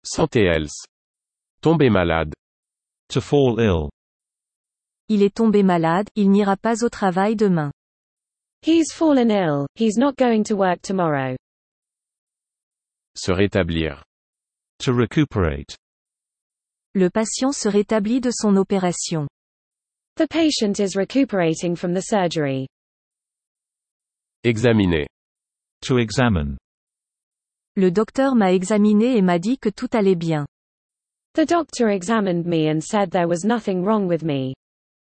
Santé else. Tomber malade. To fall ill. Il est tombé malade, il n'ira pas au travail demain. He's fallen ill, he's not going to work tomorrow. Se rétablir. To recuperate. Le patient se rétablit de son opération. The patient is recuperating from the surgery. Examiner. To examine. Le docteur m'a examiné et m'a dit que tout allait bien. The doctor examined me and said there was nothing wrong with me.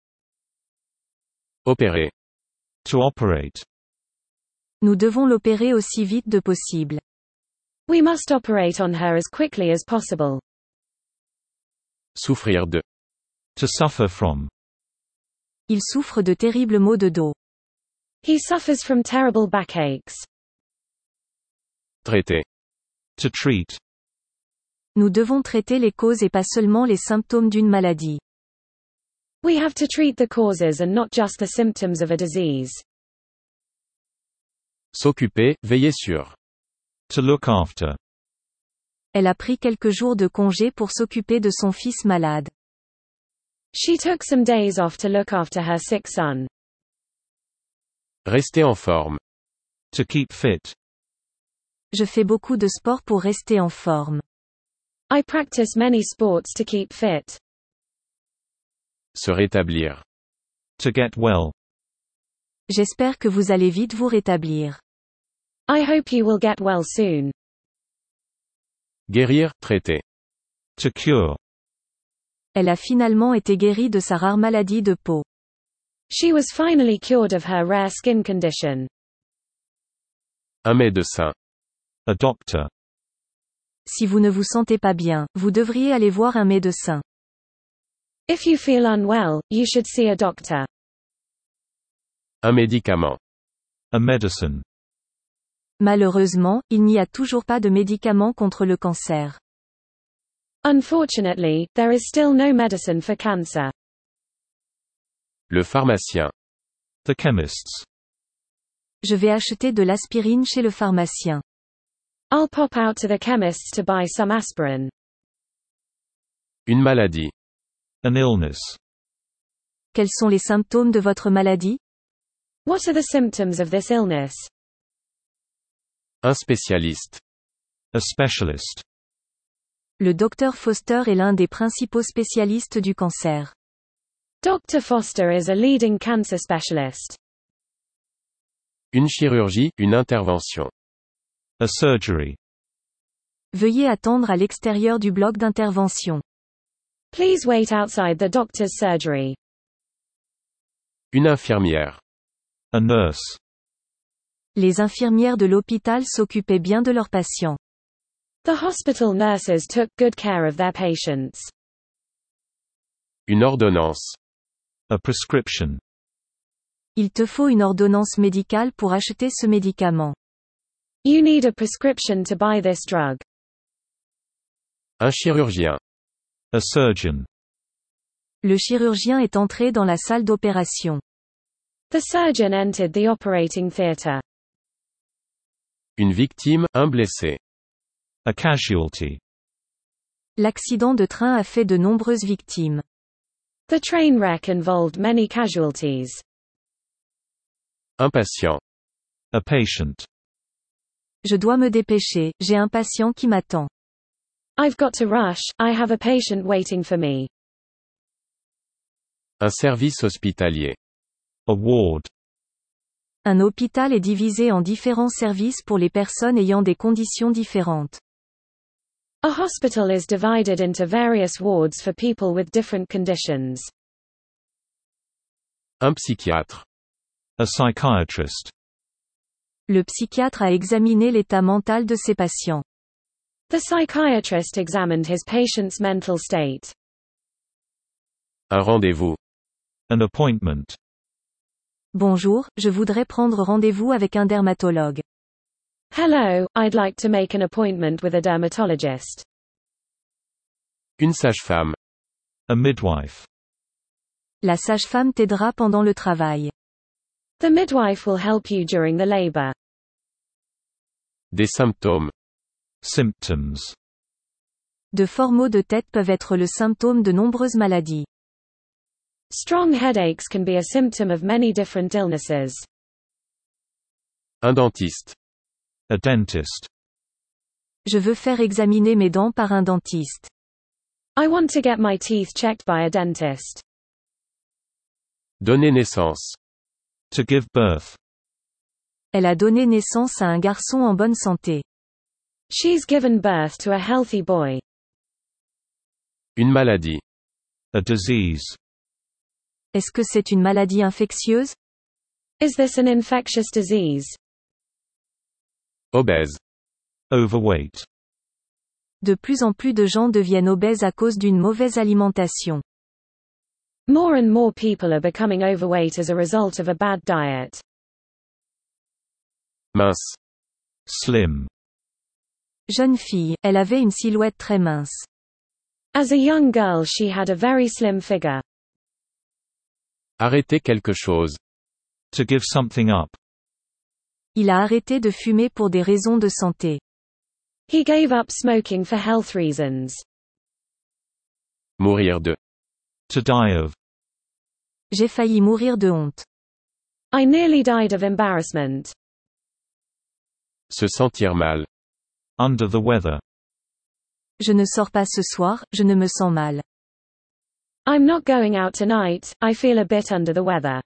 Opérer. To operate. Nous devons l'opérer aussi vite de possible. We must operate on her as quickly as possible. Souffrir de. To suffer from. Il souffre de terribles maux de dos. He suffers from terrible backaches. Traiter. To treat. Nous devons traiter les causes et pas seulement les symptômes d'une maladie. We have to treat the causes and not just the symptoms of a disease. S'occuper, veiller sur. To look after. Elle a pris quelques jours de congé pour s'occuper de son fils malade. She took some days off to look after her sick son. Rester en forme. To keep fit. Je fais beaucoup de sport pour rester en forme. I practice many sports to keep fit. Se rétablir. To get well. J'espère que vous allez vite vous rétablir. I hope you will get well soon. Guérir, traiter. To cure. Elle a finalement été guérie de sa rare maladie de peau. She was finally cured of her rare skin condition. Un médecin. A doctor. Si vous ne vous sentez pas bien, vous devriez aller voir un médecin. If you feel unwell, you should see a doctor. Un médicament. A medicine. Malheureusement, il n'y a toujours pas de médicament contre le cancer. Unfortunately, there is still no medicine for cancer. Le pharmacien. The chemists. Je vais acheter de l'aspirine chez le pharmacien. I'll pop out to the chemist's to buy some aspirin. Une maladie. An illness. Quels sont les symptômes de votre maladie? What are the symptoms of this illness? Un spécialiste. A specialist. Le docteur Foster est l'un des principaux spécialistes du cancer. Dr. Foster is a leading cancer specialist. Une chirurgie, une intervention. A surgery. Veuillez attendre à l'extérieur du bloc d'intervention. Please wait outside the doctor's surgery. Une infirmière. A nurse. Les infirmières de l'hôpital s'occupaient bien de leurs patients. The hospital nurses took good care of their patients. Une ordonnance. A prescription. Il te faut une ordonnance médicale pour acheter ce médicament. You need a prescription to buy this drug. Un chirurgien. A surgeon. Le chirurgien est entré dans la salle d'opération. The surgeon entered the operating theater. Une victime, un blessé. A casualty. L'accident de train a fait de nombreuses victimes. The train wreck involved many casualties. Un patient. A patient. Je dois me dépêcher, j'ai un patient qui m'attend. I've got to rush, I have a patient waiting for me. Un service hospitalier. A ward. Un hôpital est divisé en différents services pour les personnes ayant des conditions différentes. A hospital is divided into various wards for people with different conditions. Un psychiatre. A psychiatrist. Le psychiatre a examiné l'état mental de ses patients. The psychiatrist examined his patient's mental state. Un rendez-vous. An appointment. Bonjour, je voudrais prendre rendez-vous avec un dermatologue. Hello, I'd like to make an appointment with a dermatologist. Une sage-femme. A midwife. La sage-femme t'aidera pendant le travail. The midwife will help you during the labor. Des symptômes. Symptoms. De forts maux de tête peuvent être le symptôme de nombreuses maladies. Strong headaches can be a symptom of many different illnesses. Un dentiste. A dentist. Je veux faire examiner mes dents par un dentiste. I want to get my teeth checked by a dentist. Donner naissance. To give birth. Elle a donné naissance à un garçon en bonne santé. She's given birth to a healthy boy. Une maladie. A disease. Est-ce que c'est une maladie infectieuse? Is this an infectious disease? Obèse. Overweight. De plus en plus de gens deviennent obèses à cause d'une mauvaise alimentation. More and more people are becoming overweight as a result of a bad diet. Mince. Slim. Jeune fille, elle avait une silhouette très mince. As a young girl she had a very slim figure. Arrêter quelque chose. To give something up. Il a arrêté de fumer pour des raisons de santé. He gave up smoking for health reasons. Mourir de. To die of. J'ai failli mourir de honte. I nearly died of embarrassment. Se sentir mal. Under the weather. Je ne sors pas ce soir, je ne me sens mal. I'm not going out tonight, I feel a bit under the weather.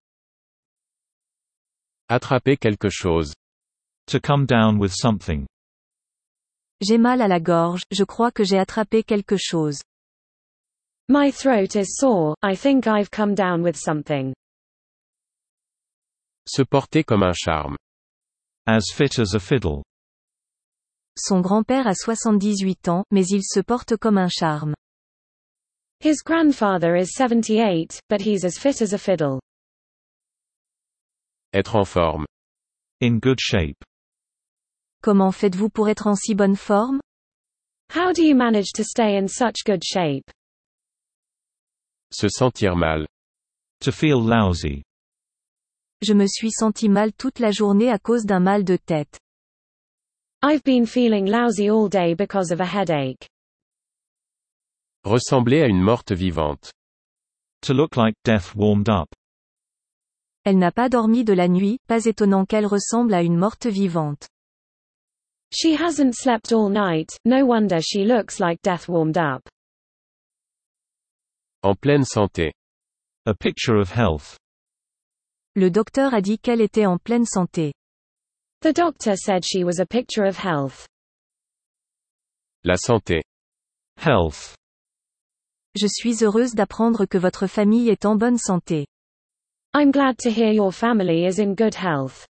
Attraper quelque chose. To come down with something. J'ai mal à la gorge, je crois que j'ai attrapé quelque chose. My throat is sore, I think I've come down with something. Se porter comme un charme. As fit as a fiddle. Son grand-père a 78 ans, mais il se porte comme un charme. His grandfather is 78, but he's as fit as a fiddle. Être en forme. In good shape. Comment faites-vous pour être en si bonne forme? How do you manage to stay in such good shape? Se sentir mal. To feel lousy. Je me suis senti mal toute la journée à cause d'un mal de tête. I've been feeling lousy all day because of a headache. Ressembler à une morte vivante. To look like death warmed up. Elle n'a pas dormi de la nuit, pas étonnant qu'elle ressemble à une morte vivante. She hasn't slept all night, no wonder she looks like death warmed up. En pleine santé. A picture of health. Le docteur a dit qu'elle était en pleine santé. The doctor said she was a picture of health. La santé. Health. Je suis heureuse d'apprendre que votre famille est en bonne santé. I'm glad to hear your family is in good health.